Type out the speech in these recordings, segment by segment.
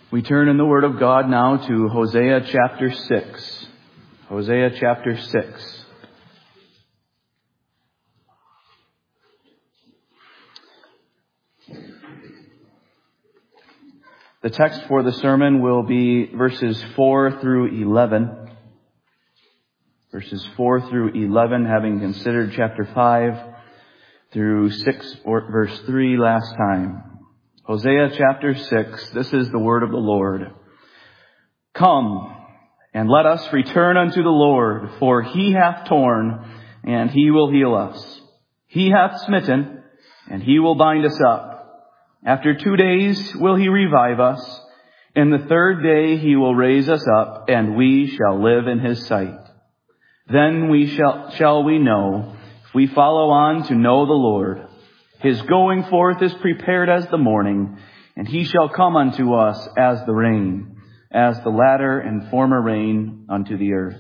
We turn in the Word of God now to Hosea chapter 6. Hosea chapter 6. The text for the sermon will be verses 4 through 11. Verses 4 through 11, having considered chapter 5 through 6 or verse 3 last time. Hosea chapter 6, this is the word of the Lord. Come, and let us return unto the Lord, for he hath torn, and he will heal us. He hath smitten, and he will bind us up. After 2 days will he revive us. In the third day he will raise us up, and we shall live in his sight. Then shall we know, if we follow on to know the Lord. His going forth is prepared as the morning, and he shall come unto us as the rain, as the latter and former rain unto the earth.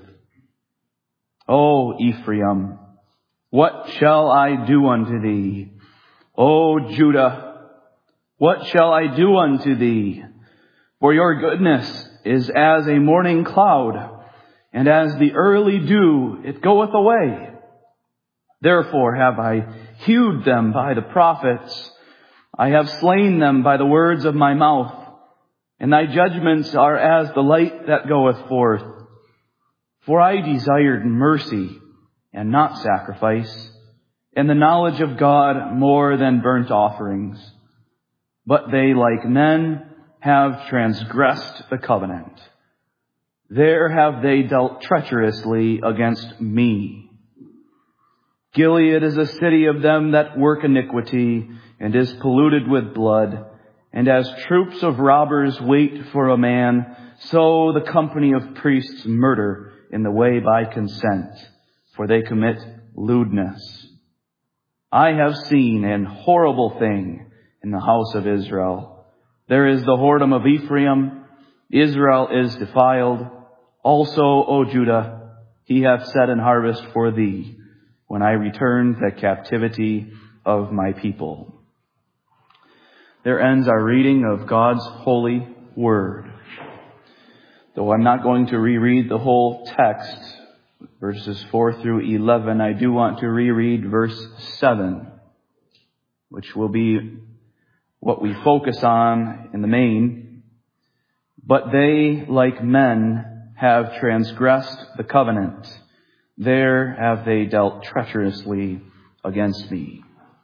O Ephraim, what shall I do unto thee? O Judah, what shall I do unto thee? For your goodness is as a morning cloud, and as the early dew it goeth away. Therefore have I hewed them by the prophets. I have slain them by the words of my mouth. And thy judgments are as the light that goeth forth. For I desired mercy and not sacrifice, and the knowledge of God more than burnt offerings. But they, like men, have transgressed the covenant. There have they dealt treacherously against me. Gilead is a city of them that work iniquity, and is polluted with blood. And as troops of robbers wait for a man, so the company of priests murder in the way by consent, for they commit lewdness. I have seen an horrible thing in the house of Israel. There is the whoredom of Ephraim. Israel is defiled. Also, O Judah, he hath set an harvest for thee, when I return the captivity of my people. There ends our reading of God's holy word. Though I'm not going to reread the whole text, verses 4 through 11, I do want to reread verse 7, which will be what we focus on in the main. But they, like men, have transgressed the covenant. There have they dealt treacherously against me.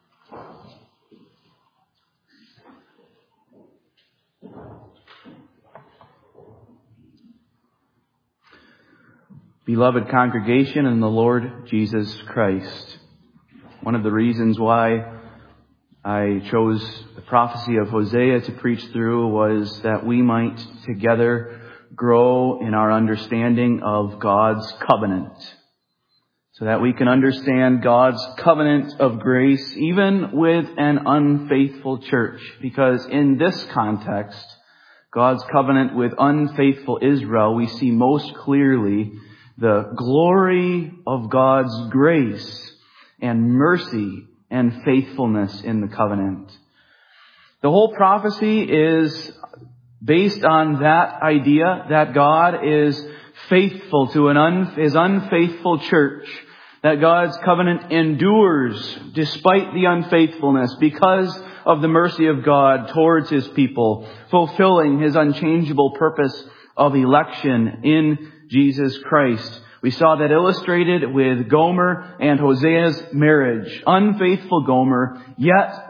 Beloved congregation in the Lord Jesus Christ, one of the reasons why I chose the prophecy of Hosea to preach through was that we might together grow in our understanding of God's covenant, so that we can understand God's covenant of grace even with an unfaithful church. Because in this context, God's covenant with unfaithful Israel, we see most clearly the glory of God's grace and mercy and faithfulness in the covenant. The whole prophecy is based on that idea that God is faithful to his unfaithful church, that God's covenant endures despite the unfaithfulness because of the mercy of God towards his people, fulfilling his unchangeable purpose of election in Jesus Christ. We saw that illustrated with Gomer and Hosea's marriage. Unfaithful Gomer, yet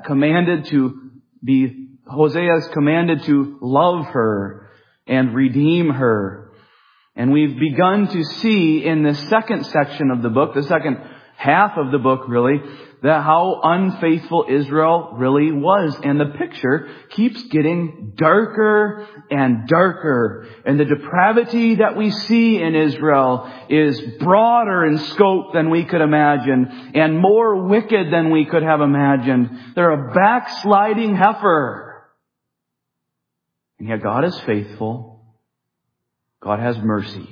Hosea's commanded to love her and redeem her. And we've begun to see in the second section of the book, the second half of the book really, that how unfaithful Israel really was. And the picture keeps getting darker and darker. And the depravity that we see in Israel is broader in scope than we could imagine, and more wicked than we could have imagined. They're a backsliding heifer. And yet God is faithful. God has mercy.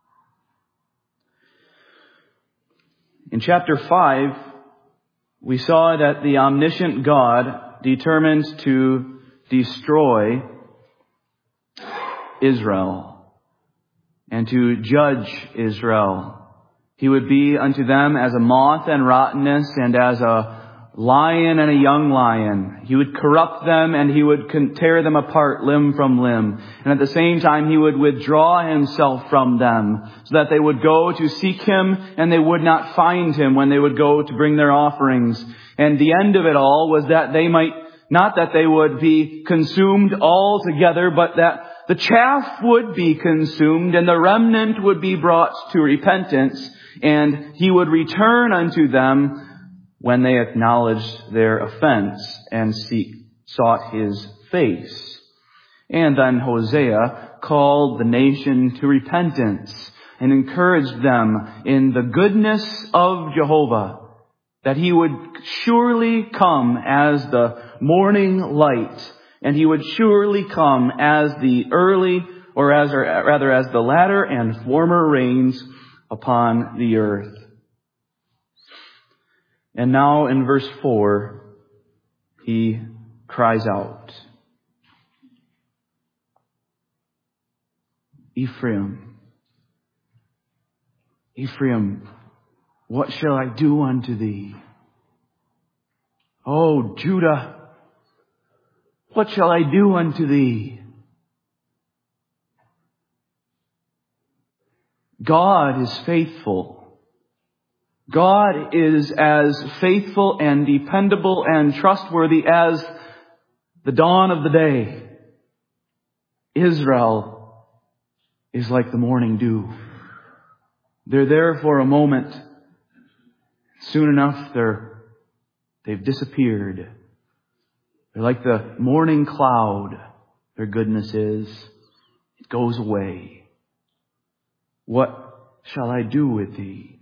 In chapter 5, we saw that the omniscient God determines to destroy Israel and to judge Israel. He would be unto them as a moth and rottenness, and as a lion and a young lion. He would corrupt them, and he would tear them apart limb from limb. And at the same time, he would withdraw himself from them, so that they would go to seek him, and they would not find him when they would go to bring their offerings. And the end of it all was that they might, not that they would be consumed altogether, but that the chaff would be consumed, and the remnant would be brought to repentance, and he would return unto them when they acknowledged their offense and sought his face. And then Hosea called the nation to repentance and encouraged them in the goodness of Jehovah, that he would surely come as the morning light, and he would surely come as the early, or as the latter and former rains upon the earth. And now in verse 4, he cries out, Ephraim, Ephraim, what shall I do unto thee? O Judah, what shall I do unto thee? God is faithful. God is as faithful and dependable and trustworthy as the dawn of the day. Israel is like the morning dew. They're there for a moment. Soon enough, they've disappeared. They're like the morning cloud. Their goodness is. It goes away. What shall I do with thee?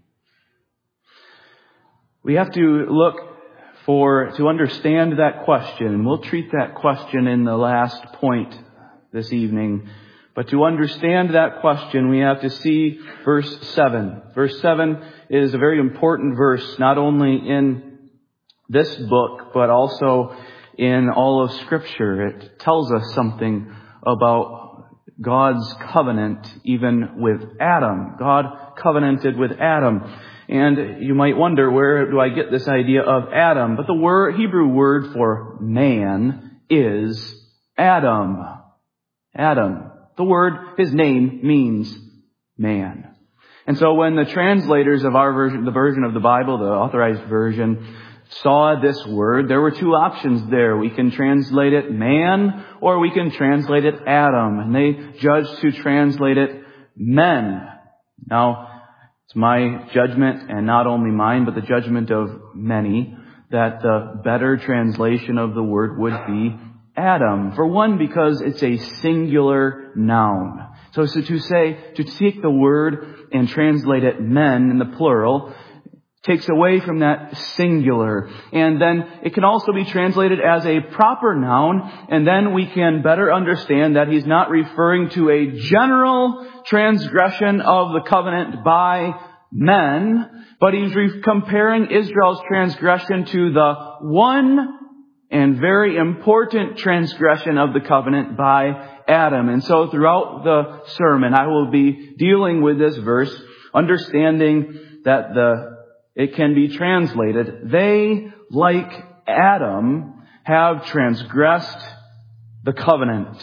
We have to look to understand that question, and we'll treat that question in the last point this evening. But to understand that question, we have to see verse 7. Verse 7 is a very important verse, not only in this book, but also in all of Scripture. It tells us something about God's covenant, even with Adam. God covenanted with Adam. And you might wonder, where do I get this idea of Adam? But the Hebrew word for man is Adam. Adam. His name means man. And so when the translators of our version, the version of the Bible, the authorized version, saw this word, there were two options there. We can translate it man, or we can translate it Adam. And they judged to translate it men. Now, it's my judgment, and not only mine, but the judgment of many, that the better translation of the word would be Adam. For one, because it's a singular noun. So to take the word and translate it men in the plural takes away from that singular. And then it can also be translated as a proper noun, and then we can better understand that he's not referring to a general transgression of the covenant by men, but he's comparing Israel's transgression to the one and very important transgression of the covenant by Adam. And so throughout the sermon, I will be dealing with this verse, understanding that it can be translated, they, like Adam, have transgressed the covenant.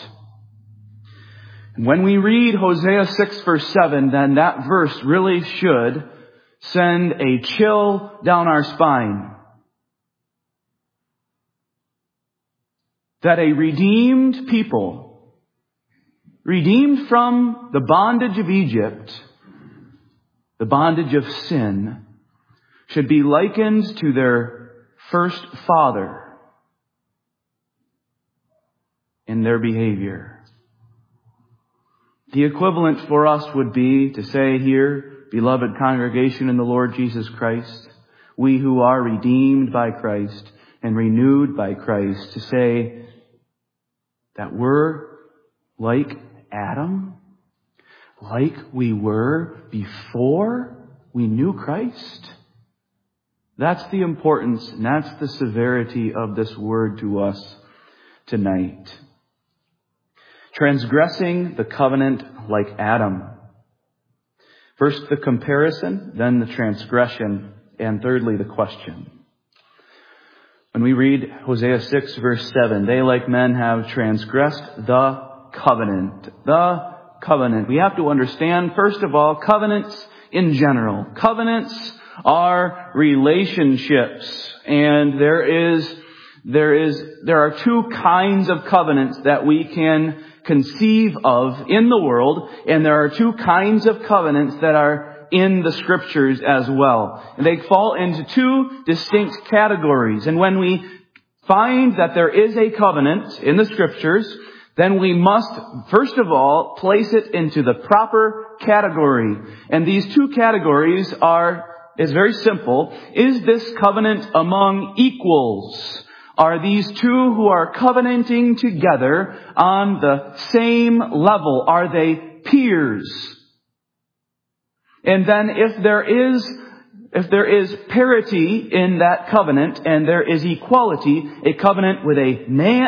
And when we read Hosea 6 verse 7, then that verse really should send a chill down our spine. That a redeemed people, redeemed from the bondage of Egypt, the bondage of sin, should be likened to their first father in their behavior. The equivalent for us would be to say here, beloved congregation in the Lord Jesus Christ, we who are redeemed by Christ and renewed by Christ, to say that we're like Adam, like we were before we knew Christ. That's the importance, and that's the severity of this word to us tonight. transgressing the covenant like Adam. First the comparison, then the transgression, and thirdly the question. When we read Hosea 6 verse 7, they like men have transgressed the covenant. The covenant. We have to understand, first of all, covenants in general. Covenants are relationships. And there are two kinds of covenants that we can conceive of in the world, and there are two kinds of covenants that are in the Scriptures as well. And they fall into two distinct categories. And when we find that there is a covenant in the Scriptures, then we must, first of all, place it into the proper category. And these two categories is very simple. Is this covenant among equals? Are these two who are covenanting together on the same level? Are they peers? And then if there is parity in that covenant and there is equality, a covenant with a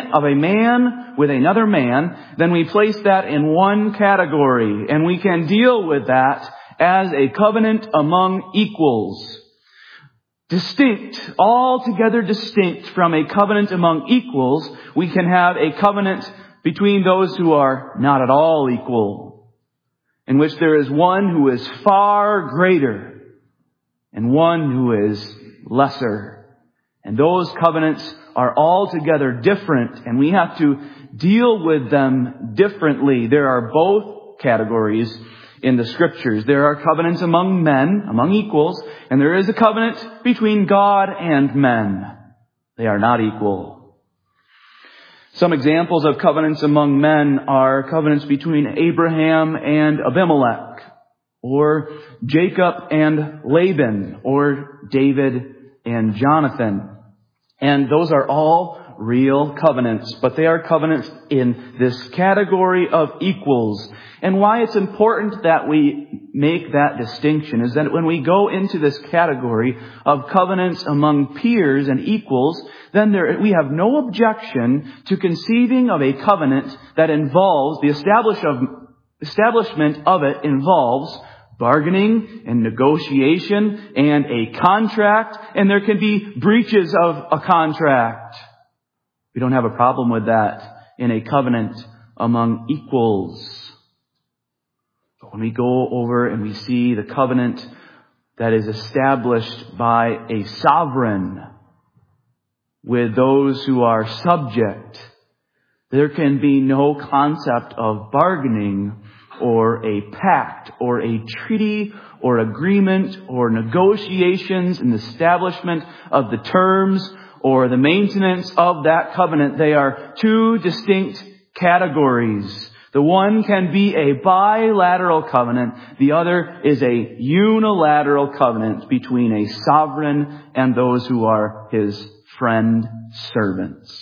man with another man, then we place that in one category and we can deal with that as a covenant among equals. Distinct, altogether distinct from a covenant among equals, we can have a covenant between those who are not at all equal, in which there is one who is far greater and one who is lesser. And those covenants are altogether different, and we have to deal with them differently. There are both categories in the Scriptures. There are covenants among men, among equals, and there is a covenant between God and men. They are not equal. Some examples of covenants among men are covenants between Abraham and Abimelech, or Jacob and Laban, or David and Jonathan. And those are all real covenants, but they are covenants in this category of equals. And why it's important that we make that distinction is that when we go into this category of covenants among peers and equals, then we have no objection to conceiving of a covenant that involves, the establishment of it involves bargaining and negotiation and a contract, and there can be breaches of a contract. We don't have a problem with that in a covenant among equals. But when we go over and we see the covenant that is established by a sovereign with those who are subject, there can be no concept of bargaining or a pact or a treaty or agreement or negotiations and establishment of the terms or the maintenance of that covenant. They are two distinct categories. The one can be a bilateral covenant. The other is a unilateral covenant between a sovereign and those who are his friend servants.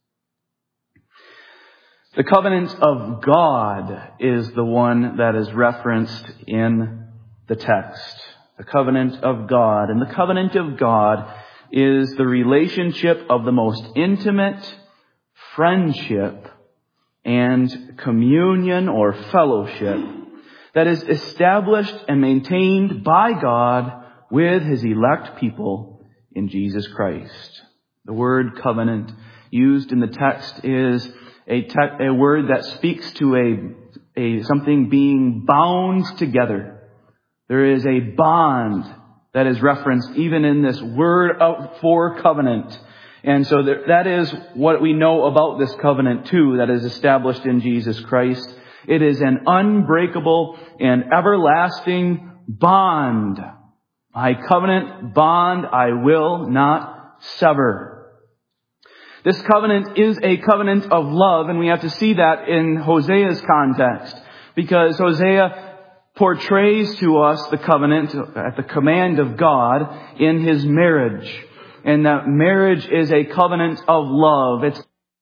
The covenant of God is the one that is referenced in the text. The covenant of God. And the covenant of God is the relationship of the most intimate friendship and communion or fellowship that is established and maintained by God with his elect people in Jesus Christ. The word covenant used in the text is a word that speaks to a something being bound together. There is a bond that is referenced even in this word for covenant. And so that is what we know about this covenant too, that is established in Jesus Christ. It is an unbreakable and everlasting bond. My covenant bond I will not sever. This covenant is a covenant of love, and we have to see that in Hosea's context, because Hosea portrays to us the covenant at the command of God in his marriage. And that marriage is a covenant of love. It's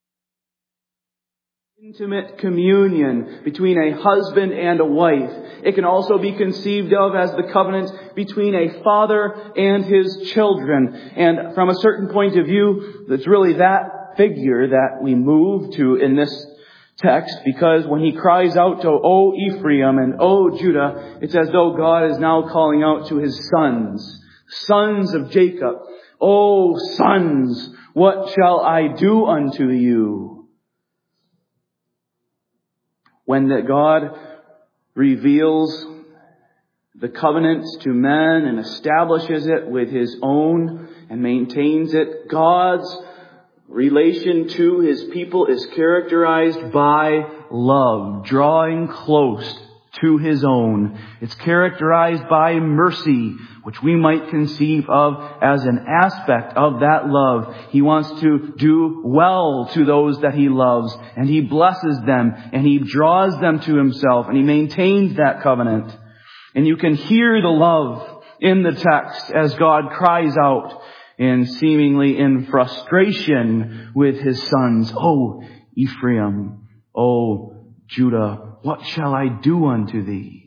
intimate communion between a husband and a wife. It can also be conceived of as the covenant between a father and his children. And from a certain point of view, it's really that figure that we move to in this text, because when he cries out to, O Ephraim and O Judah, it's as though God is now calling out to his sons of Jacob. O sons, what shall I do unto you? When God reveals the covenant to men and establishes it with his own and maintains it, God's relation to his people is characterized by love, drawing close to his own. It's characterized by mercy, which we might conceive of as an aspect of that love. He wants to do well to those that he loves, and he blesses them, and he draws them to himself, and he maintains that covenant. And you can hear the love in the text as God cries out and seemingly in frustration with his sons. O Ephraim, O Judah, what shall I do unto thee?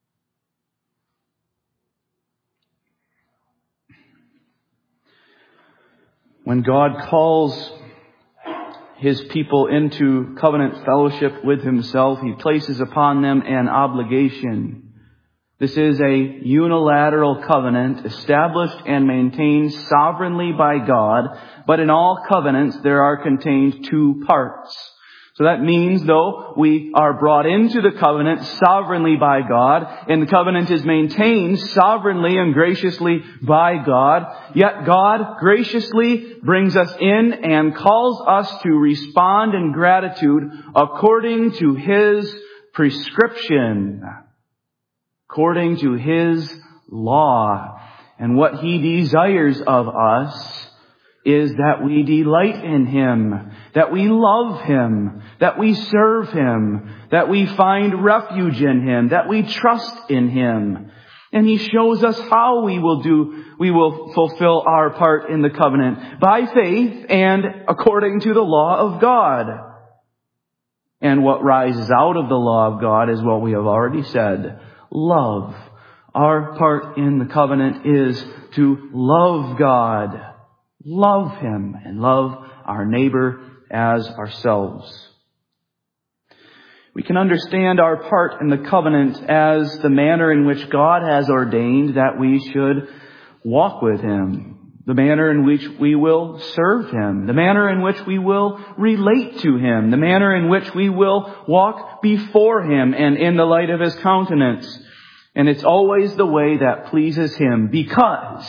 When God calls his people into covenant fellowship with himself, he places upon them an obligation. This is a unilateral covenant established and maintained sovereignly by God, but in all covenants there are contained two parts. So that means, though, we are brought into the covenant sovereignly by God, and the covenant is maintained sovereignly and graciously by God, yet God graciously brings us in and calls us to respond in gratitude according to his prescription, according to his law. And what he desires of us is that we delight in him, that we love him, that we serve him, that we find refuge in him, that we trust in him. And he shows us how we will fulfill our part in the covenant by faith and according to the law of God. And what rises out of the law of God is what we have already said. Love. Our part in the covenant is to love God, love him, and love our neighbor as ourselves. We can understand our part in the covenant as the manner in which God has ordained that we should walk with him, the manner in which we will serve him, the manner in which we will relate to him, the manner in which we will walk before him and in the light of his countenance. And it's always the way that pleases him because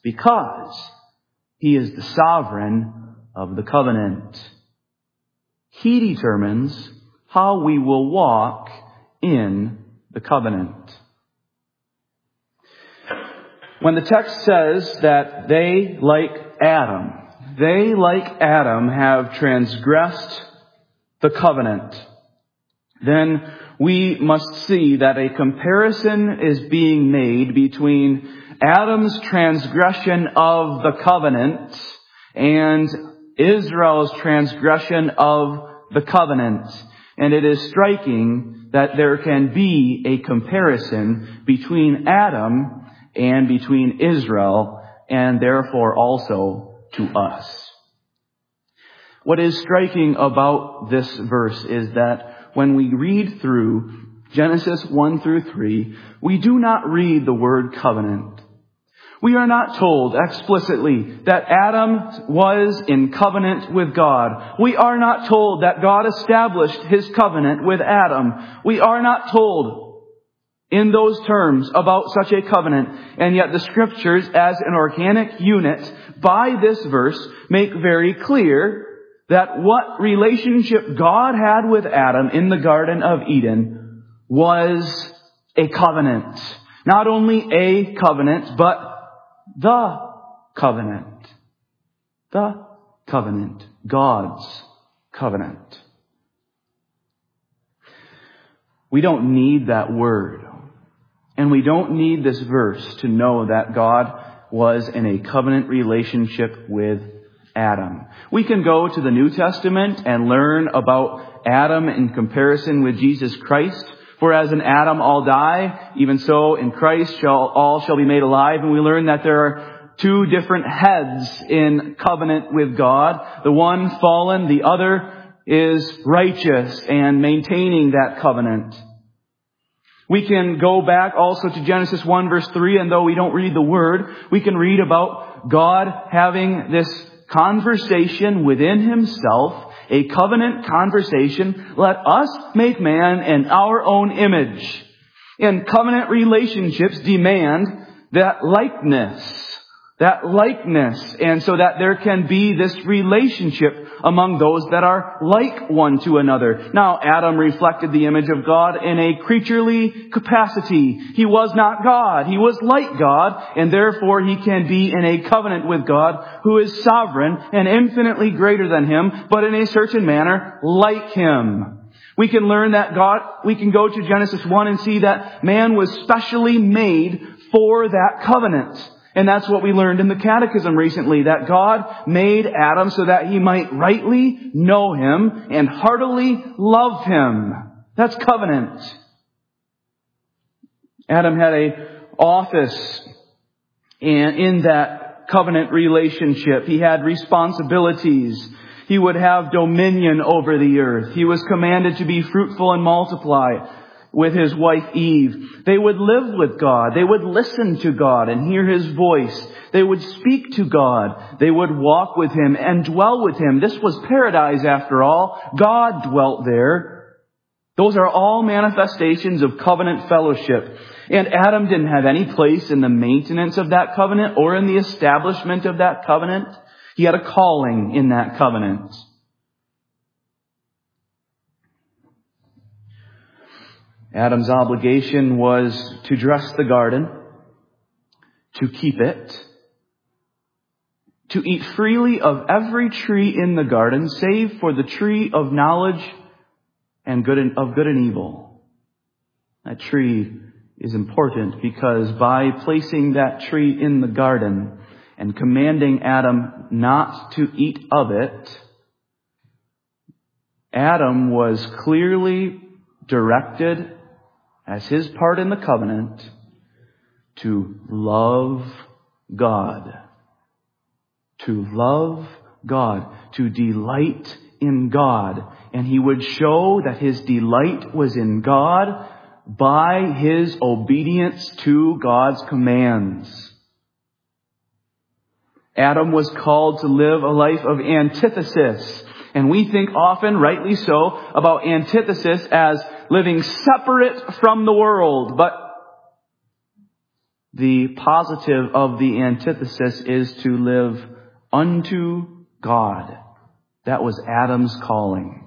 he is the sovereign of the covenant. He determines how we will walk in the covenant. When the text says that they, like Adam, have transgressed the covenant, then we must see that a comparison is being made between Adam's transgression of the covenant and Israel's transgression of the covenant. And it is striking that there can be a comparison between Adam and between Israel, and therefore also to us. What is striking about this verse is that when we read through Genesis 1 through 3, we do not read the word covenant. We are not told explicitly that Adam was in covenant with God. We are not told that God established his covenant with Adam. We are not told in those terms about such a covenant. And yet the scriptures, as an organic unit, by this verse, make very clear that what relationship God had with Adam in the Garden of Eden was a covenant. Not only a covenant, but the covenant. The covenant. God's covenant. We don't need that word. And we don't need this verse to know that God was in a covenant relationship with Adam. We can go to the New Testament and learn about Adam in comparison with Jesus Christ. For as in Adam all die, even so in Christ all shall be made alive. And we learn that there are two different heads in covenant with God. The one fallen, the other is righteous and maintaining that covenant. We can go back also to Genesis 1 verse 3, and though we don't read the Word, we can read about God having this conversation within Himself, a covenant conversation. Let us make man in our own image. And covenant relationships demand that likeness. And so that there can be this relationship among those that are like one to another. Now, Adam reflected the image of God in a creaturely capacity. He was not God. He was like God, and therefore he can be in a covenant with God, who is sovereign and infinitely greater than him, but in a certain manner like him. We can learn that we can go to Genesis 1 and see that man was specially made for that covenant. And that's what we learned in the Catechism recently, that God made Adam so that he might rightly know Him and heartily love Him. That's covenant. Adam had an office in that covenant relationship. He had responsibilities. He would have dominion over the earth. He was commanded to be fruitful and multiply. With his wife Eve, they would live with God. They would listen to God and hear His voice. They would speak to God. They would walk with Him and dwell with Him. This was paradise after all. God dwelt there. Those are all manifestations of covenant fellowship. And Adam didn't have any place in the maintenance of that covenant or in the establishment of that covenant. He had a calling in that covenant. Adam's obligation was to dress the garden, to keep it, to eat freely of every tree in the garden, save for the tree of knowledge and good and evil. That tree is important because by placing that tree in the garden and commanding Adam not to eat of it, Adam was clearly directed as his part in the covenant to love God. To love God. To delight in God. And he would show that his delight was in God by his obedience to God's commands. Adam was called to live a life of antithesis. And we think often, rightly so, about antithesis as living separate from the world. But the positive of the antithesis is to live unto God. That was Adam's calling.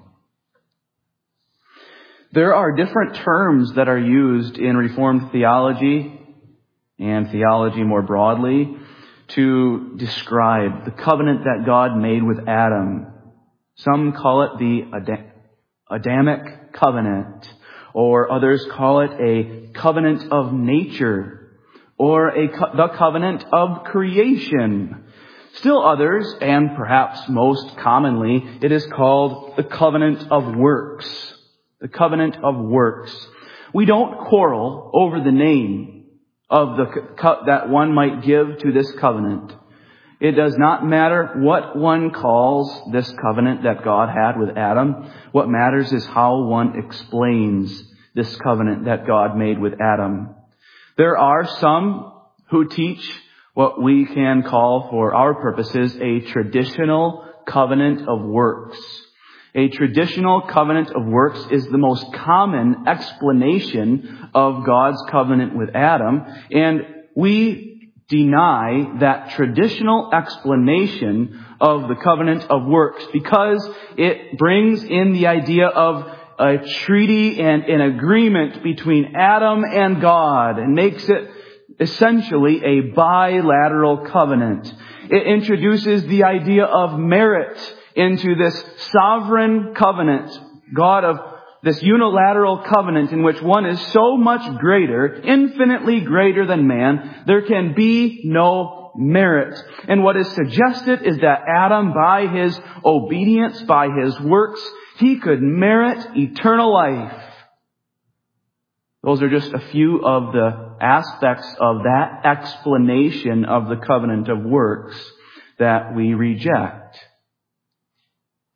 There are different terms that are used in Reformed theology and theology more broadly to describe the covenant that God made with Adam. Some call it the Adamic covenant, or others call it a covenant of nature, or the covenant of creation. Still others, and perhaps most commonly, it is called the covenant of works. The covenant of works. We don't quarrel over the name of that one might give to this covenant. It does not matter what one calls this covenant that God had with Adam. What matters is how one explains this covenant that God made with Adam. There are some who teach what we can call, for our purposes, a traditional covenant of works. A traditional covenant of works is the most common explanation of God's covenant with Adam, and we deny that traditional explanation of the covenant of works because it brings in the idea of a treaty and an agreement between Adam and God and makes it essentially a bilateral covenant. It introduces the idea of merit into this sovereign covenant, God of this unilateral covenant in which one is so much greater, infinitely greater than man, there can be no merit. And what is suggested is that Adam, by his obedience, by his works, he could merit eternal life. Those are just a few of the aspects of that explanation of the covenant of works that we reject.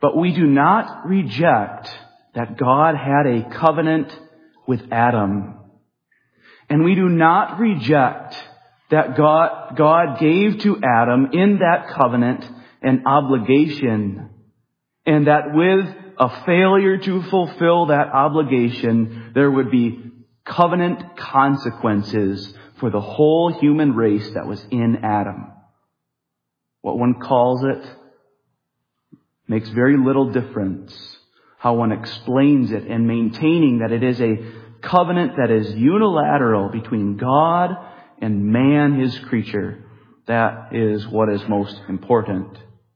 But we do not reject that God had a covenant with Adam. And we do not reject that God gave to Adam in that covenant an obligation, and that with a failure to fulfill that obligation, there would be covenant consequences for the whole human race that was in Adam. What one calls it makes very little difference. How one explains it, and maintaining that it is a covenant that is unilateral between God and man, his creature. That is what is most important.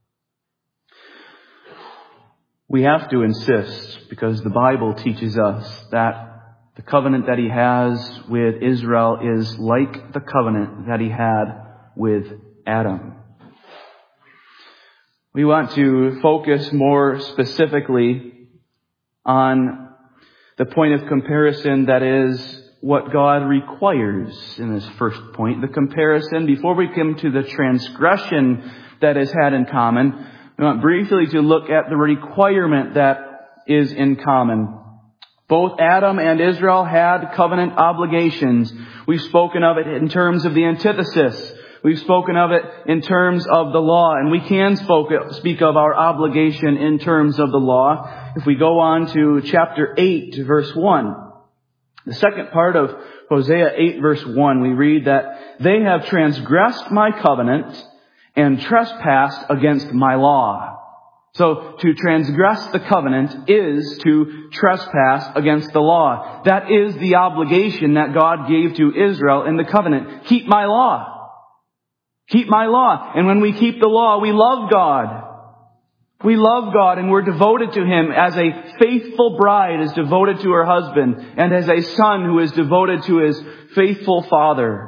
We have to insist, because the Bible teaches us that the covenant that he has with Israel is like the covenant that he had with Adam. We want to focus more specifically on the point of comparison, that is what God requires in this first point. The comparison, before we come to the transgression that is had in common, we want briefly to look at the requirement that is in common. Both Adam and Israel had covenant obligations. We've spoken of it in terms of the antithesis. We've spoken of it in terms of the law, and we can speak of our obligation in terms of the law. If we go on to chapter 8, verse 1, the second part of Hosea 8, verse 1, we read that they have transgressed my covenant and trespassed against my law. So to transgress the covenant is to trespass against the law. That is the obligation that God gave to Israel in the covenant. Keep my law. Keep my law. And when we keep the law, we love God. We love God, and we're devoted to Him as a faithful bride is devoted to her husband, and as a son who is devoted to his faithful father.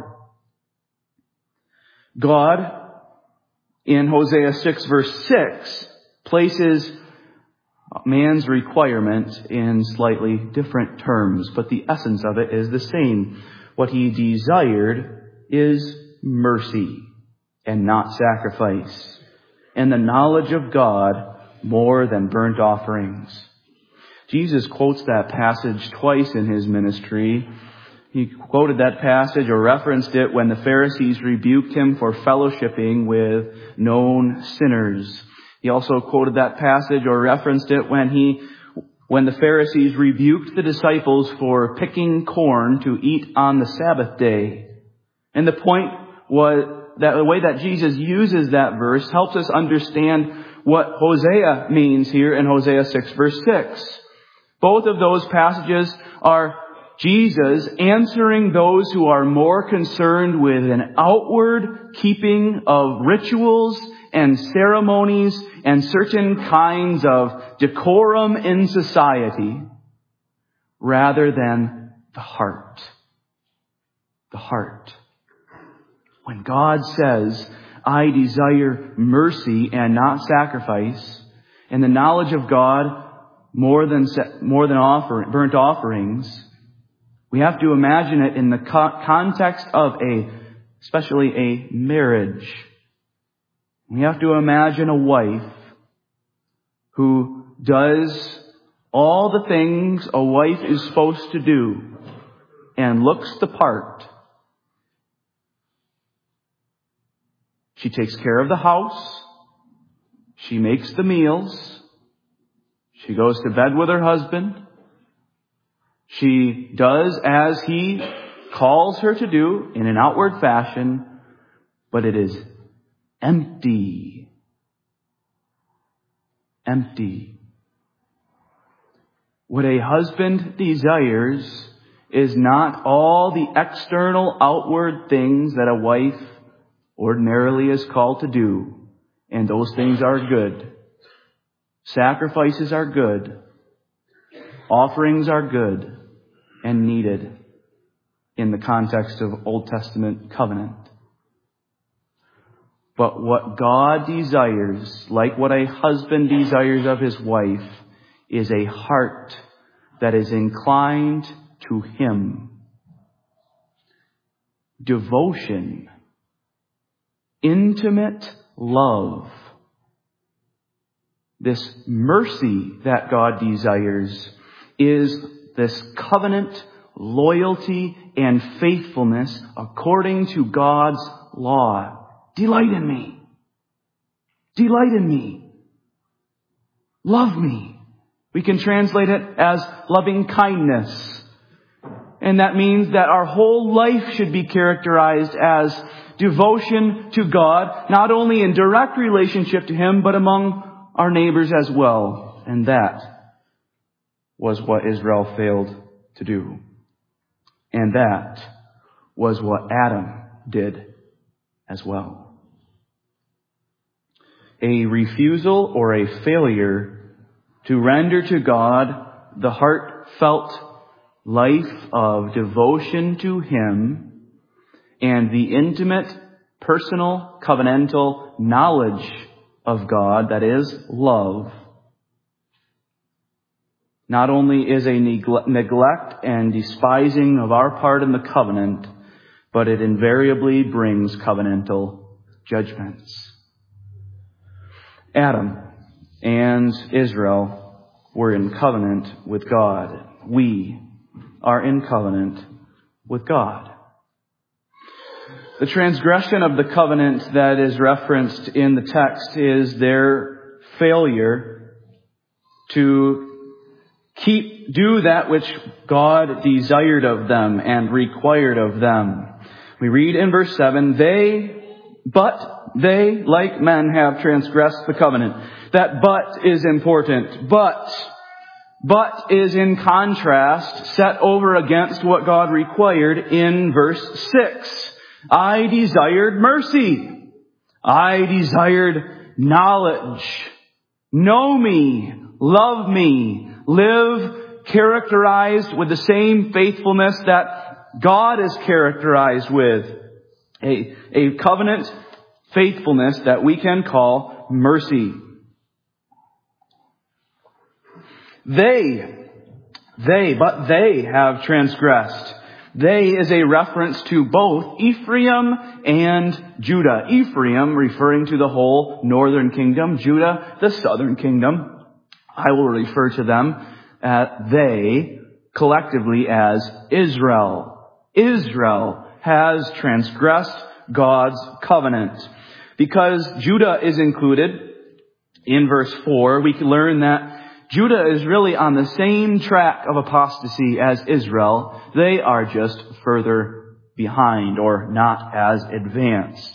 God, in Hosea 6, verse 6, places man's requirement in slightly different terms, but the essence of it is the same. What he desired is mercy and not sacrifice, and the knowledge of God more than burnt offerings. Jesus quotes that passage twice in his ministry. He quoted that passage or referenced it when the Pharisees rebuked him for fellowshipping with known sinners. He also quoted that passage or referenced it when the Pharisees rebuked the disciples for picking corn to eat on the Sabbath day. And the point was that the way that Jesus uses that verse helps us understand what Hosea means here in Hosea 6, verse 6. Both of those passages are Jesus answering those who are more concerned with an outward keeping of rituals and ceremonies and certain kinds of decorum in society, rather than the heart. The heart. When God says, I desire mercy and not sacrifice, and the knowledge of God more than burnt offerings, we have to imagine it in the context of especially a marriage. We have to imagine a wife who does all the things a wife is supposed to do and looks the part. She takes care of the house. She makes the meals. She goes to bed with her husband. She does as he calls her to do in an outward fashion, but it is empty. Empty. What a husband desires is not all the external outward things that a wife ordinarily is called to do, and those things are good. Sacrifices are good. Offerings are good and needed in the context of Old Testament covenant. But what God desires, like what a husband desires of his wife, is a heart that is inclined to Him. Devotion. Intimate love. this mercy that God desires is this covenant loyalty and faithfulness according to God's law. Delight in me. Delight in me. Love me. We can translate it as loving kindness. And that means that our whole life should be characterized as devotion to God, not only in direct relationship to Him, but among our neighbors as well. And that was what Israel failed to do. And that was what Adam did as well. A refusal or a failure to render to God the heartfelt life of devotion to Him and the intimate, personal, covenantal knowledge of God, that is, love, not only is a neglect and despising of our part in the covenant, but it invariably brings covenantal judgments. Adam and Israel were in covenant with God. We are in covenant with God. The transgression of the covenant that is referenced in the text is their failure to do that which God desired of them and required of them. We read in verse 7, But they, like men, have transgressed the covenant. That but is important. But is in contrast, set over against what God required in verse 6. I desired mercy. I desired knowledge. Know me. Love me. Live characterized with the same faithfulness that God is characterized with. A covenant faithfulness that we can call mercy. But they have transgressed. They is a reference to both Ephraim and Judah. Ephraim referring to the whole northern kingdom. Judah, the southern kingdom. I will refer to them, they, collectively as Israel. Israel has transgressed God's covenant. Because Judah is included in verse 4, we can learn that Judah is really on the same track of apostasy as Israel. They are just further behind or not as advanced.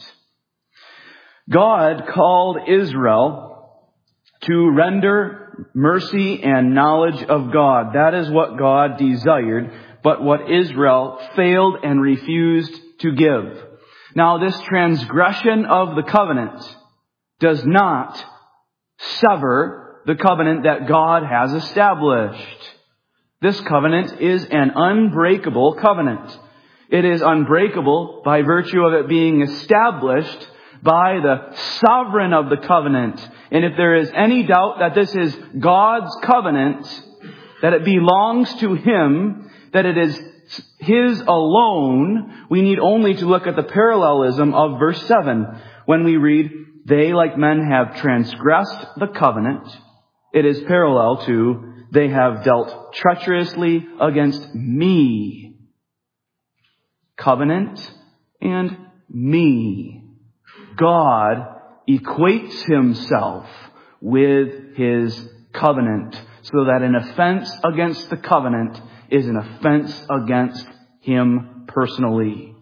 God called Israel to render mercy and knowledge of God. That is what God desired, but what Israel failed and refused to give. Now, this transgression of the covenant does not sever the covenant that God has established. This covenant is an unbreakable covenant. It is unbreakable by virtue of it being established by the sovereign of the covenant. And if there is any doubt that this is God's covenant, that it belongs to Him, that it is His alone, we need only to look at the parallelism of verse 7. When we read, they like men have transgressed the covenant, it is parallel to, they have dealt treacherously against me. Covenant and me. God equates Himself with His covenant, so that an offense against the covenant is an offense against Him personally.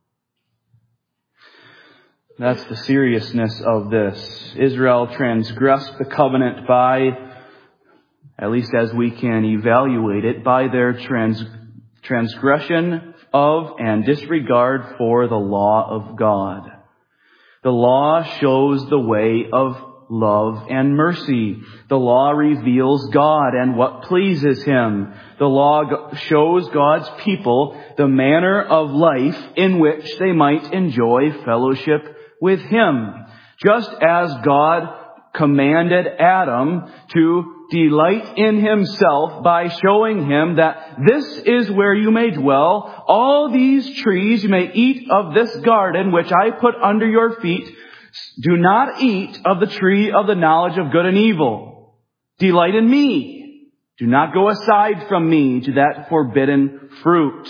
That's the seriousness of this. Israel transgressed the covenant by, at least as we can evaluate it, by their transgression of and disregard for the law of God. The law shows the way of love and mercy. The law reveals God and what pleases Him. The law shows God's people the manner of life in which they might enjoy fellowship with Him. Just as God commanded Adam to delight in himself by showing him that this is where you may dwell. All these trees you may eat of this garden which I put under your feet. Do not eat of the tree of the knowledge of good and evil. Delight in me. Do not go aside from me to that forbidden fruit.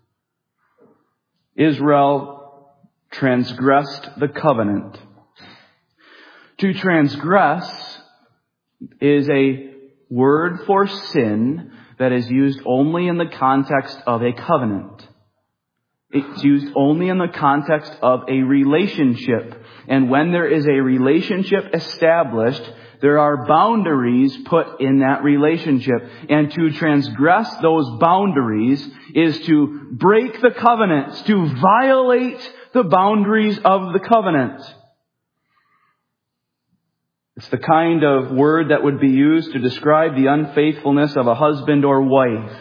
Israel transgressed the covenant. To transgress is a word for sin that is used only in the context of a covenant. It's used only in the context of a relationship. And when there is a relationship established, there are boundaries put in that relationship. And to transgress those boundaries is to break the covenant, to violate the boundaries of the covenant. It's the kind of word that would be used to describe the unfaithfulness of a husband or wife.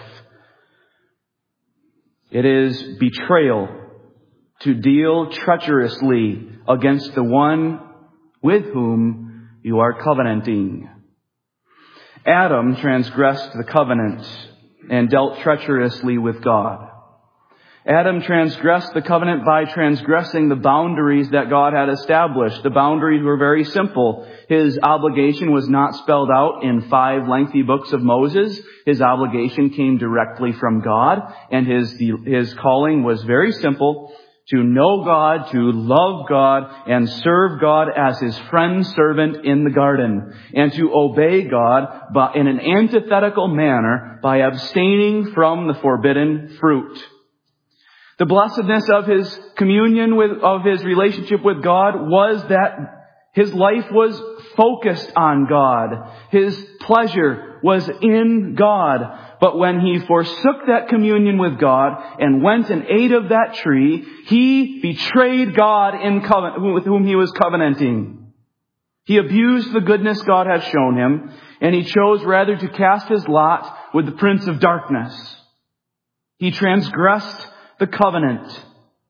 It is betrayal, to deal treacherously against the one with whom you are covenanting. Adam transgressed the covenant and dealt treacherously with God. Adam transgressed the covenant by transgressing the boundaries that God had established. The boundaries were very simple. His obligation was not spelled out in 5 lengthy books of Moses. His obligation came directly from God, and his calling was very simple: to know God, to love God, and serve God as His friend servant in the garden, and to obey God in an antithetical manner by abstaining from the forbidden fruit. The blessedness of his communion of his relationship with God was that his life was focused on God. His pleasure was in God. But when he forsook that communion with God and went and ate of that tree, he betrayed God with whom he was covenanting. He abused the goodness God had shown him, and he chose rather to cast his lot with the prince of darkness. He transgressed the covenant.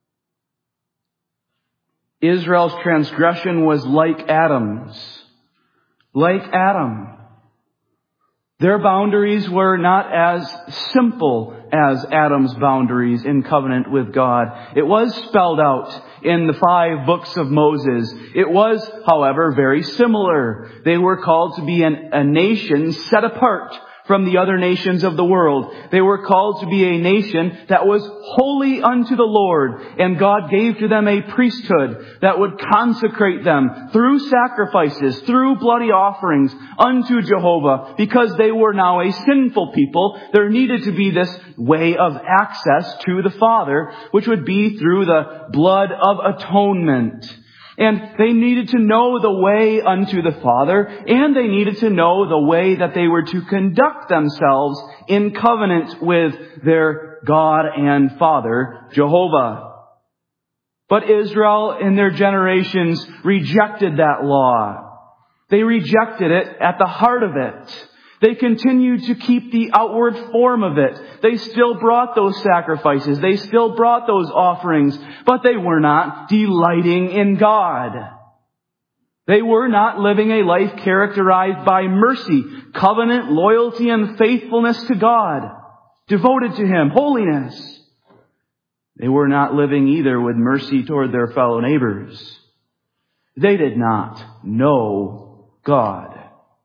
Israel's transgression was like Adam's. Like Adam. Their boundaries were not as simple as Adam's boundaries in covenant with God. It was spelled out in the 5 books of Moses. It was, however, very similar. They were called to be a nation set apart from the other nations of the world. They were called to be a nation that was holy unto the Lord, and God gave to them a priesthood that would consecrate them through sacrifices, through bloody offerings unto Jehovah. Because they were now a sinful people, there needed to be this way of access to the Father, which would be through the blood of atonement. And they needed to know the way unto the Father, and they needed to know the way that they were to conduct themselves in covenant with their God and Father, Jehovah. But Israel in their generations rejected that law. They rejected it at the heart of it. They continued to keep the outward form of it. They still brought those sacrifices. They still brought those offerings. But they were not delighting in God. They were not living a life characterized by mercy, covenant, loyalty, and faithfulness to God, devoted to Him, holiness. They were not living either with mercy toward their fellow neighbors. They did not know God.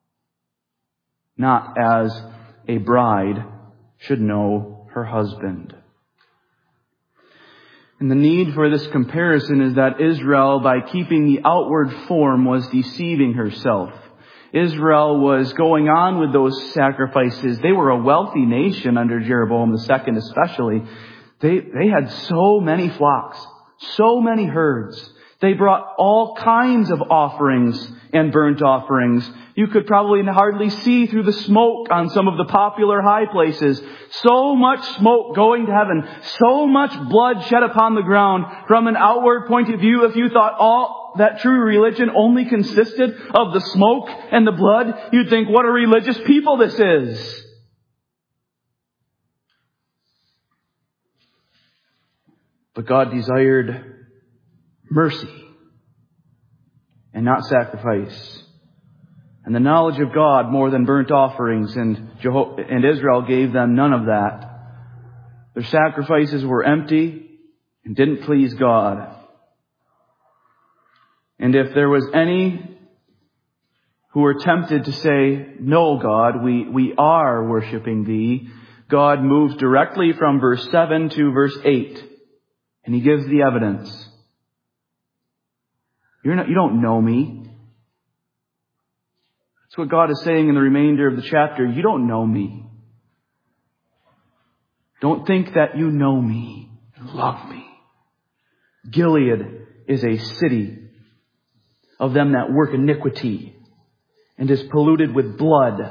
Not as a bride should know her husband. And the need for this comparison is that Israel, by keeping the outward form, was deceiving herself. Israel was going on with those sacrifices. They were a wealthy nation under Jeroboam II especially. They had so many flocks, so many herds. They brought all kinds of offerings and burnt offerings. You could probably hardly see through the smoke on some of the popular high places. So much smoke going to heaven. So much blood shed upon the ground. From an outward point of view, if you thought all that true religion only consisted of the smoke and the blood, you'd think, what a religious people this is. But God desired mercy and not sacrifice, and the knowledge of God more than burnt offerings, and Israel gave them none of that. Their sacrifices were empty and didn't please God. And if there was any who were tempted to say, no, God, we are worshiping Thee, God moves directly from verse 7 to verse 8. And He gives the evidence. You don't know me. That's what God is saying in the remainder of the chapter. You don't know me. Don't think that you know me and love me. Gilead is a city of them that work iniquity and is polluted with blood.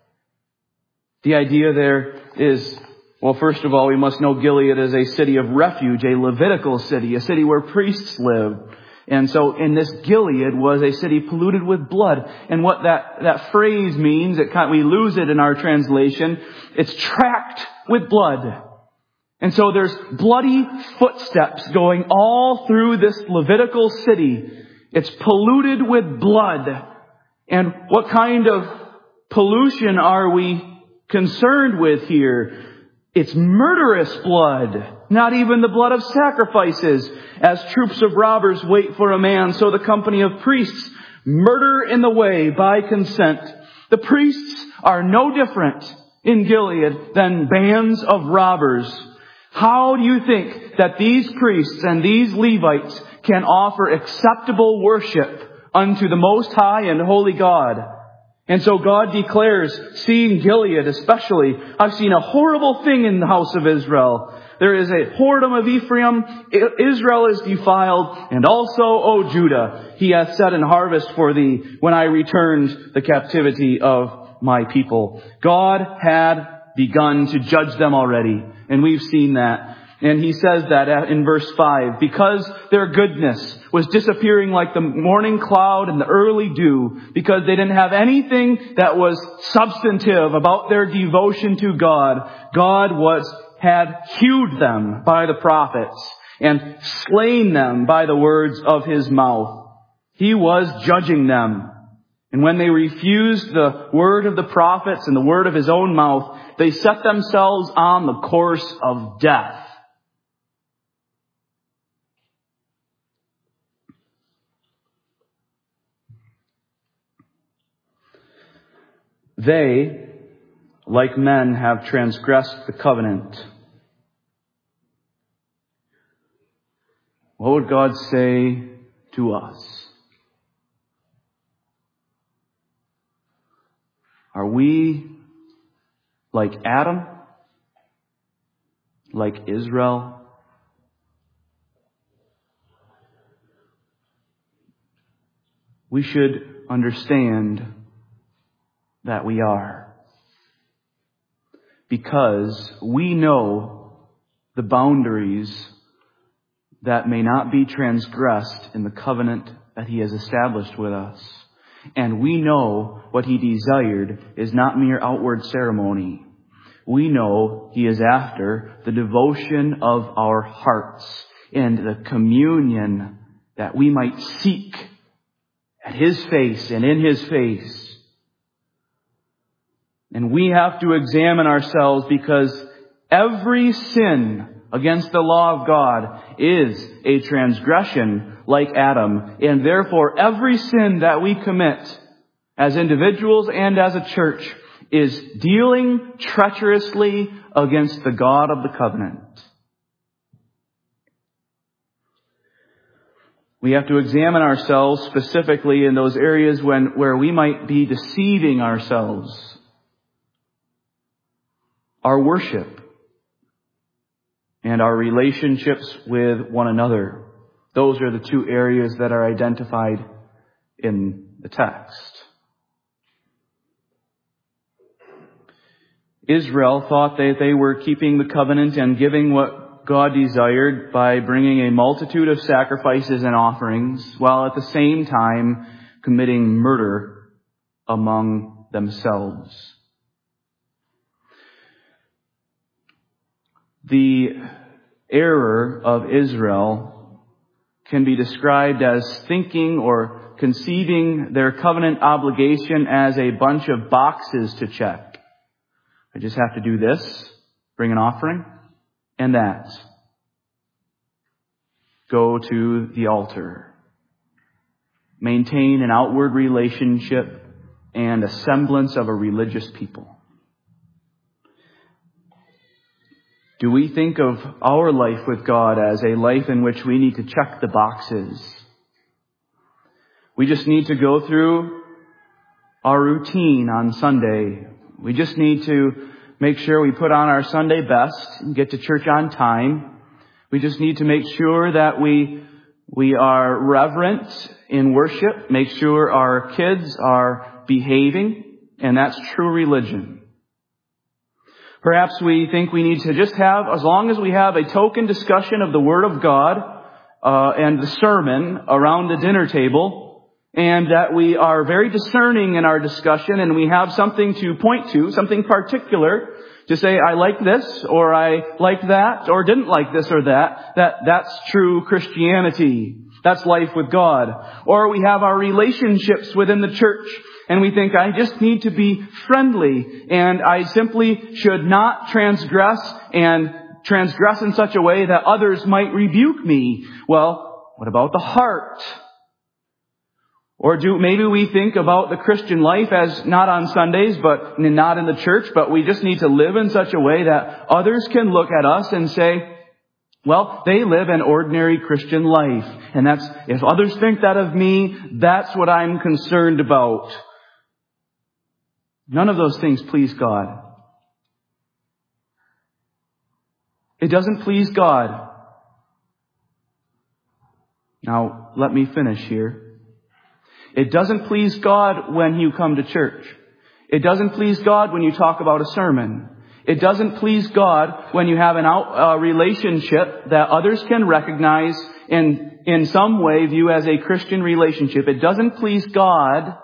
The idea there is, well, first of all, we must know Gilead is a city of refuge, a Levitical city, a city where priests live. And so in this Gilead was a city polluted with blood. And what that phrase means, we lose it in our translation. It's tracked with blood. And so there's bloody footsteps going all through this Levitical city. It's polluted with blood. And what kind of pollution are we concerned with here? It's murderous blood, not even the blood of sacrifices. As troops of robbers wait for a man, so the company of priests murder in the way by consent. The priests are no different in Gilead than bands of robbers. How do you think that these priests and these Levites can offer acceptable worship unto the Most High and Holy God? And so God declares, seeing Gilead especially, I've seen a horrible thing in the house of Israel. There is a whoredom of Ephraim. Israel is defiled. And also, O Judah, he hath set an harvest for thee when I returned the captivity of my people. God had begun to judge them already. And we've seen that. And he says that in verse 5, because their goodness was disappearing like the morning cloud and the early dew, because they didn't have anything that was substantive about their devotion to God, God had hewed them by the prophets and slain them by the words of His mouth. He was judging them. And when they refused the word of the prophets and the word of His own mouth, they set themselves on the course of death. They, like men, have transgressed the covenant. What would God say to us? Are we like Adam? Like Israel? We should understand that we are. Because we know the boundaries that may not be transgressed in the covenant that He has established with us. And we know what He desired is not mere outward ceremony. We know He is after the devotion of our hearts and the communion that we might seek at His face and in His face. And we have to examine ourselves because every sin against the law of God is a transgression like Adam. And therefore, every sin that we commit as individuals and as a church is dealing treacherously against the God of the covenant. We have to examine ourselves specifically in those areas where we might be deceiving ourselves. Our worship and our relationships with one another. Those are the two areas that are identified in the text. Israel thought that they were keeping the covenant and giving what God desired by bringing a multitude of sacrifices and offerings, while at the same time committing murder among themselves. The error of Israel can be described as thinking or conceiving their covenant obligation as a bunch of boxes to check. I just have to do this, bring an offering, and that. Go to the altar. Maintain an outward relationship and a semblance of a religious people? Do we think of our life with God as a life in which we need to check the boxes? We just need to go through our routine on Sunday. We just need to make sure we put on our Sunday best and get to church on time. We just need to make sure that we are reverent in worship, make sure our kids are behaving, and that's true religion. Perhaps we think we need to just have, as long as we have a token discussion of the Word of God and the sermon around the dinner table, and that we are very discerning in our discussion and we have something to point to, something particular, to say, I like this, or I like that, or didn't like this or that's true Christianity. That's life with God. Or we have our relationships within the church, and we think, I just need to be friendly, and I simply should not transgress in such a way that others might rebuke me. Well, what about the heart? Or maybe we think about the Christian life as not on Sundays, but not in the church, but we just need to live in such a way that others can look at us and say, well, they live an ordinary Christian life. And if others think that of me, that's what I'm concerned about. None of those things please God. It doesn't please God. Now, let me finish here. It doesn't please God when you come to church. It doesn't please God when you talk about a sermon. It doesn't please God when you have a relationship that others can recognize and in some way view as a Christian relationship. It doesn't please God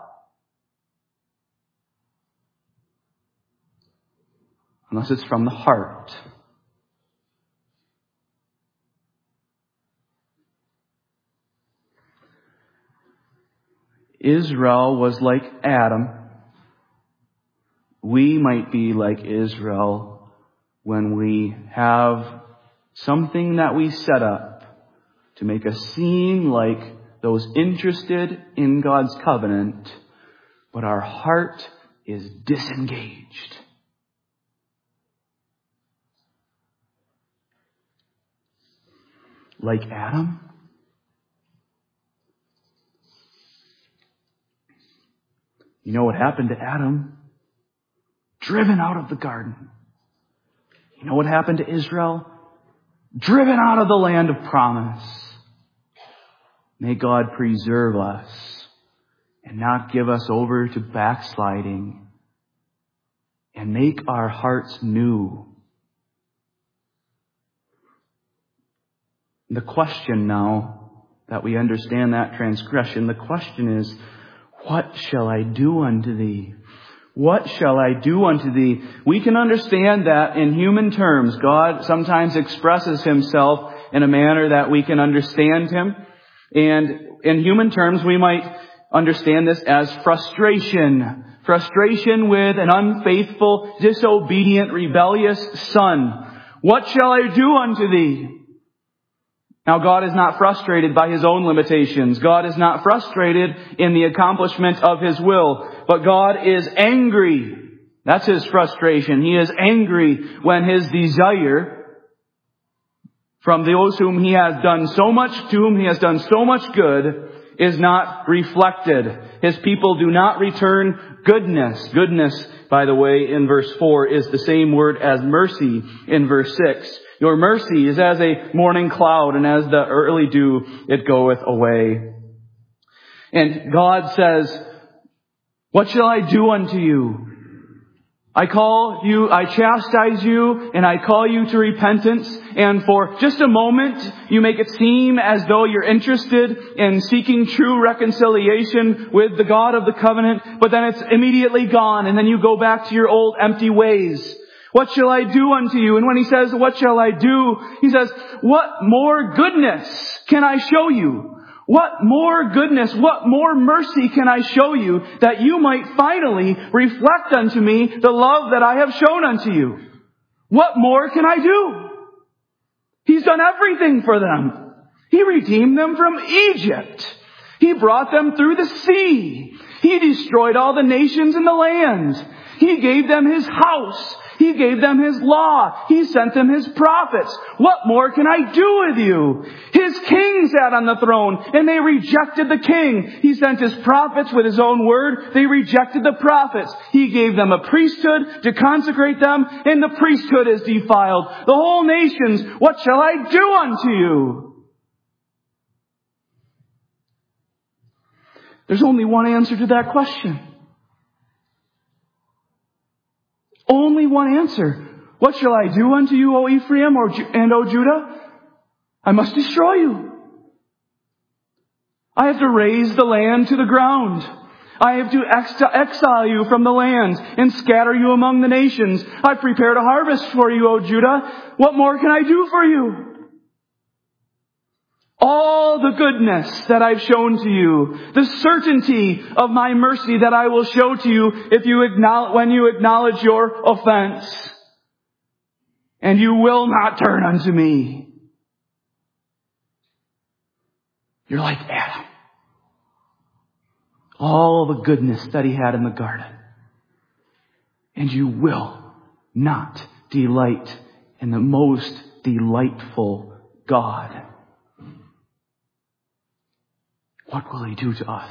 unless it's from the heart. Israel was like Adam. We might be like Israel when we have something that we set up to make us seem like those interested in God's covenant, but our heart is disengaged. Like Adam? You know what happened to Adam? Driven out of the garden. You know what happened to Israel? Driven out of the land of promise. May God preserve us and not give us over to backsliding, and make our hearts new. The question now that we understand that transgression, the question is, what shall I do unto thee? What shall I do unto thee? We can understand that in human terms. God sometimes expresses himself in a manner that we can understand him. And in human terms, we might understand this as frustration. Frustration with an unfaithful, disobedient, rebellious son. What shall I do unto thee? Now, God is not frustrated by his own limitations. God is not frustrated in the accomplishment of his will. But God is angry. That's his frustration. He is angry when his desire from those whom he has done so much, to whom he has done so much good, is not reflected. His people do not return goodness. Goodness, by the way, in verse 4 is the same word as mercy in verse 6. Your mercy is as a morning cloud, and as the early dew, it goeth away. And God says, what shall I do unto you? I call you, I chastise you, and I call you to repentance. And for just a moment, you make it seem as though you're interested in seeking true reconciliation with the God of the covenant, but then it's immediately gone, and then you go back to your old empty ways. What shall I do unto you? And when he says, what shall I do? He says, what more goodness can I show you? What more goodness, what more mercy can I show you that you might finally reflect unto me the love that I have shown unto you? What more can I do? He's done everything for them. He redeemed them from Egypt. He brought them through the sea. He destroyed all the nations in the land. He gave them His house. He gave them His law. He sent them His prophets. What more can I do with you? His king sat on the throne, and they rejected the king. He sent His prophets with His own word. They rejected the prophets. He gave them a priesthood to consecrate them, and the priesthood is defiled. The whole nations, what shall I do unto you? There's only one answer to that question. Only one answer. What shall I do unto you, O Ephraim and O Judah? I must destroy you. I have to raze the land to the ground. I have to exile you from the land and scatter you among the nations. I've prepared a harvest for you, O Judah. What more can I do for you? All the goodness that I've shown to you, the certainty of my mercy that I will show to you when you acknowledge your offense. And you will not turn unto me. You're like Adam. All the goodness that he had in the garden. And you will not delight in the most delightful God. What will He do to us?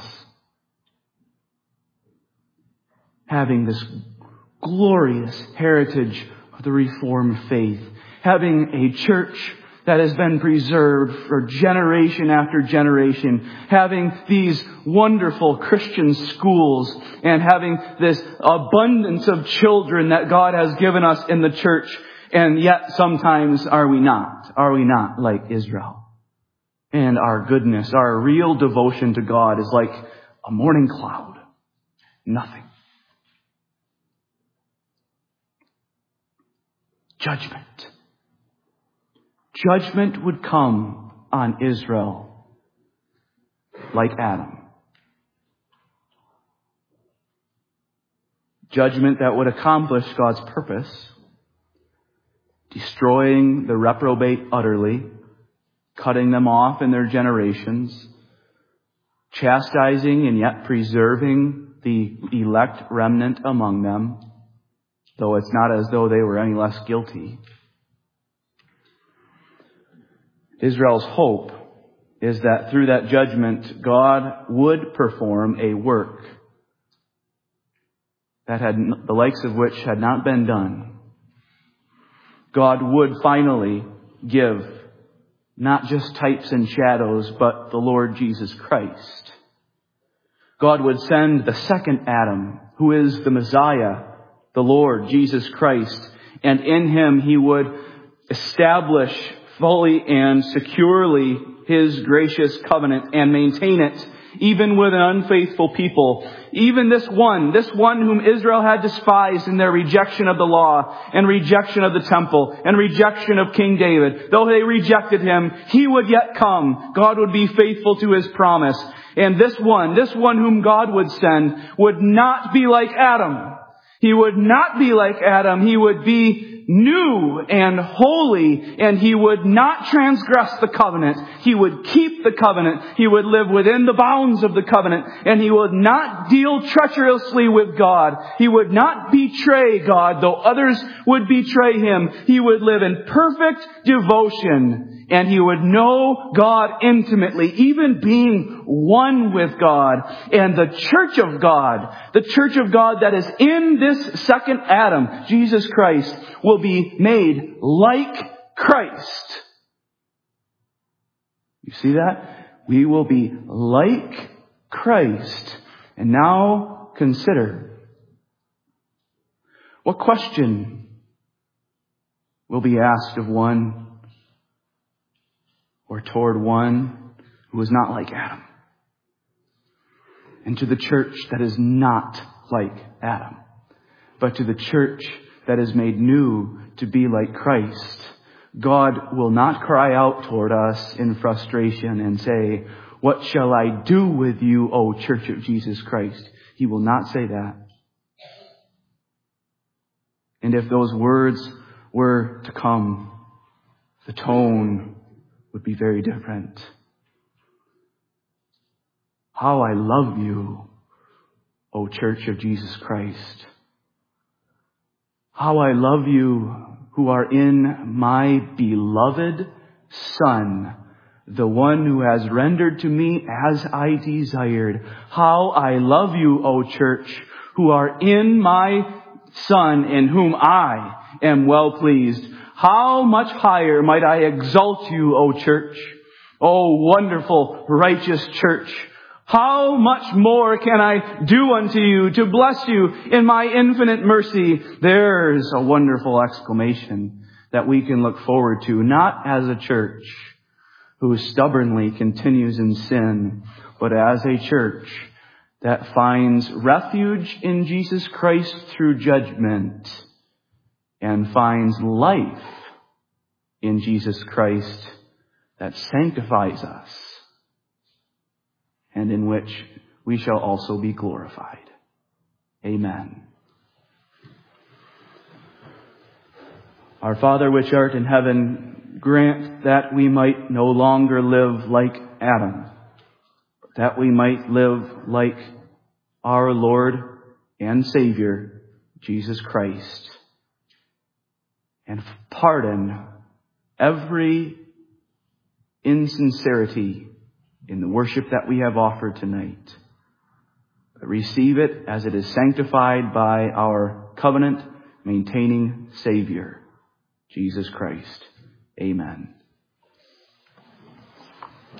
Having this glorious heritage of the Reformed faith, having a church that has been preserved for generation after generation, having these wonderful Christian schools, and having this abundance of children that God has given us in the church, and yet sometimes are we not? Are we not like Israel? And our goodness, our real devotion to God is like a morning cloud. Nothing. Judgment. Judgment would come on Israel like Adam. Judgment that would accomplish God's purpose, destroying the reprobate utterly, cutting them off in their generations, chastising and yet preserving the elect remnant among them, though it's not as though they were any less guilty. Israel's hope is that through that judgment, God would perform a work that had the likes of which had not been done. God would finally give not just types and shadows, but the Lord Jesus Christ. God would send the second Adam, who is the Messiah, the Lord Jesus Christ, and in Him He would establish fully and securely His gracious covenant and maintain it, even with an unfaithful people. Even this one whom Israel had despised in their rejection of the law and rejection of the temple and rejection of King David. Though they rejected Him, He would yet come. God would be faithful to His promise. And this one whom God would send would not be like Adam. He would not be like Adam. He would be new and holy, and He would not transgress the covenant. He would keep the covenant. He would live within the bounds of the covenant, and He would not deal treacherously with God. He would not betray God, though others would betray Him. He would live in perfect devotion, and he would know God intimately, even being one with God. And the church of God that is in this second Adam, Jesus Christ, will be made like Christ. You see that? We will be like Christ. And now consider, what question will be asked of one or toward one who is not like Adam? And to the church that is not like Adam, but to the church that is made new to be like Christ, God will not cry out toward us in frustration and say, "What shall I do with you, O Church of Jesus Christ?" He will not say that. And if those words were to come, the tone would be very different. "How I love you, O Church of Jesus Christ. How I love you who are in my beloved Son, the one who has rendered to me as I desired. How I love you, O Church, who are in my Son, in whom I am well pleased. How much higher might I exalt you, O Church? O wonderful, righteous Church. How much more can I do unto you to bless you in my infinite mercy? There's a wonderful exclamation that we can look forward to, not as a church who stubbornly continues in sin, but as a church that finds refuge in Jesus Christ through judgment and finds life in Jesus Christ that sanctifies us and in which we shall also be glorified. Amen. Our Father which art in heaven, grant that we might no longer live like Adam, but that we might live like our Lord and Savior, Jesus Christ, and pardon every insincerity in the worship that we have offered tonight. Receive it as it is sanctified by our covenant-maintaining Savior, Jesus Christ. Amen.